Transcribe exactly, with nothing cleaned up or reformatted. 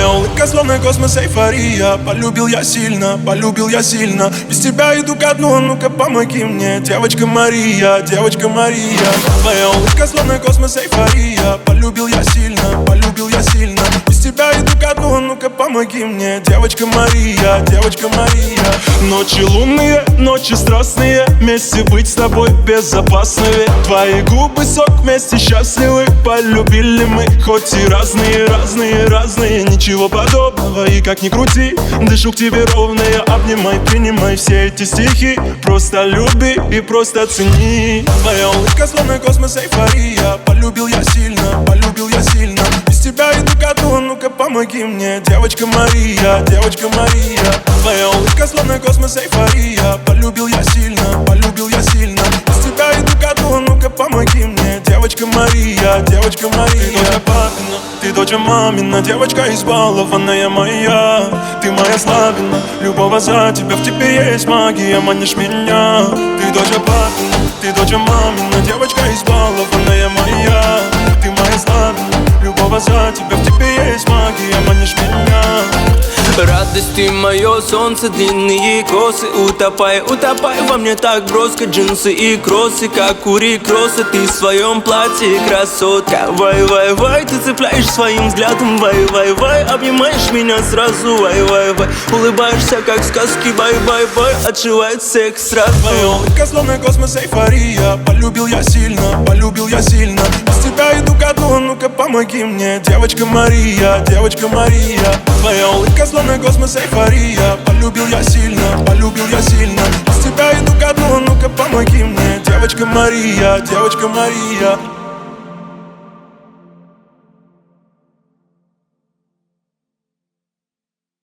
Твоя улыбка словно космос, эйфория. Полюбил я сильно, полюбил я сильно. Без тебя иду ко дну, ну-ка помоги мне. Девочка Мария, девочка Мария. Твоя улыбка словно космос, эйфория. Полюбил я сильно, полюбил я сильно. Без тебя иду ко дну, ну-ка помоги мне. Девочка Мария, девочка Мария. Ночи лунные, ночи страстные. Вместе быть с тобой безопасно, ведь твои губы сок, вместе счастливы. Полюбили мы, хоть и разные, разные, разные. Ничего подобного, и как ни крути, дышу к тебе ровно. Я обнимай, принимай все эти стихи. Просто люби и просто цени. Твоя улыбка словно космос, эйфория. Полюбил я сильно, полюбил я сильно. Без тебя иду ко дну, ну-ка помоги мне. Девочка Мария, девочка Мария. Твоя улыбка словно космос, эйфория. Полюбил я сильно, полюбил я сильно. Без тебя иду ко дну, ну-ка помоги мне. Девочка Мария, девочка Мария. Ты дочь папина, ты дочь мамина. Девочка избалованная моя. Ты моя слабина, любого за тебя. В тебе есть магия, манишь меня. Ты дочь папина, ты дочь мамина. Девочка избалованная моя. Ты моя слабина, любого за тебя. В тебе есть магия, манишь меня. Радость ты мое солнце, длинные косы. Утопай, утопай во мне так броско. Джинсы и кроссы, как кури кроссы. Ты в своем платье красотка. Вай, вай, вай, ты цепляешь своим взглядом. Вай, вай, вай, обнимаешь меня сразу. Вай, вай, вай, улыбаешься как сказки. Бай, бай, бай, отшивает секс сразу. Твоя улыбка словно космос, эйфория. Полюбил я сильно, полюбил я сильно. Без тебя иду ко дну, ну-ка помоги мне. Девочка Мария, девочка Мария. Твоя улыбка словно космос, эйфория. Полюбил я сильно, полюбил я сильно. Без тебя иду ко дну, ну-ка помоги мне. Девочка Мария, девочка Мария.